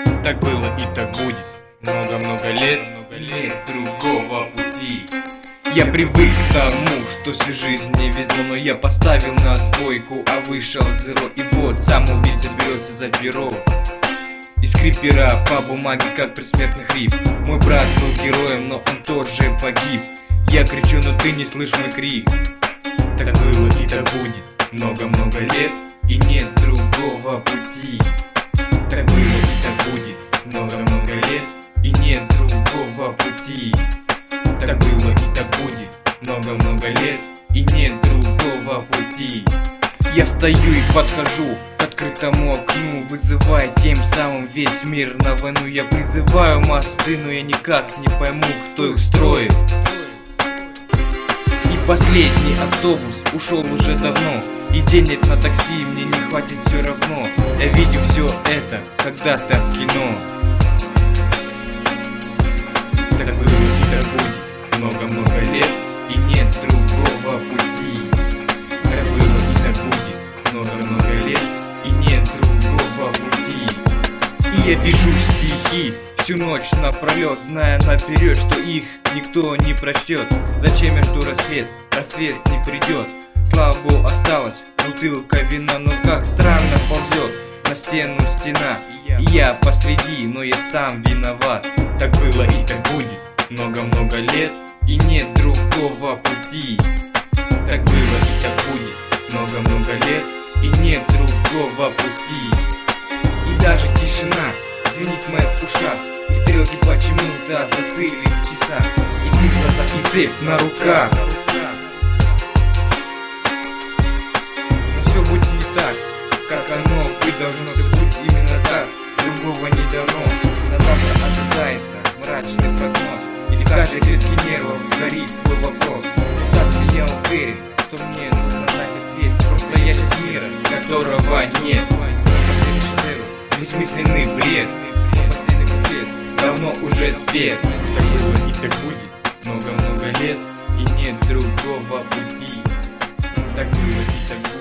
Так было и так будет. Много-много лет, нет другого пути. Я привык к тому, что всю жизнь не везло, но я поставил на двойку, а вышел зеро. И вот сам убийца берется за перо и скрип пера по бумаге, как предсмертный хрип. Мой брат был героем, но он тоже погиб. Я кричу, но ты не слышишь мой крик. Так было и так будет. Много-много лет и нет другого пути. Так было и так будет. Много-много лет и нет другого пути. Так было и так будет. Много-много лет и нет другого пути. Я встаю и подхожу к открытому окну, вызывая тем самым весь мир на войну. Я призываю мосты, но я никак не пойму, кто их строит. И последний автобус ушел уже давно, и денег на такси мне не хватит все равно. Я видел все это когда-то в кино. Так было и так будет. Много-много лет и нет другого пути. Так было и так будет. Много-много лет и нет другого пути. И я пишу стихи всю ночь напролет, зная наперед, что их никто не прочтет. Зачем я жду рассвет? Рассвет не придет. Слава Богу, осталась бутылка вина, но как странно ползет на стену стена. И я посреди, но я сам виноват. Так было и так будет. Много-много лет и нет другого пути. Так было и так будет. Много-много лет и нет другого пути. И даже тишина звенит в моих ушах, и стрелки почему-то застыли в часах. И ты в глазах, и цепь на руках. Но все будет не так, как оно быть должно. Все будет именно так, другого не дано. На завтра ожидается мрачный прогноз, и в каждой клетке нервов горит свой вопрос. Остаться я уверен, что мне нужно знать ответ. Просто я часть мира, которого нет. Бессмысленный бред, но последний куплет давно уже спет. Так было и так будет. Много-много лет и нет другого пути. Так было и так будет.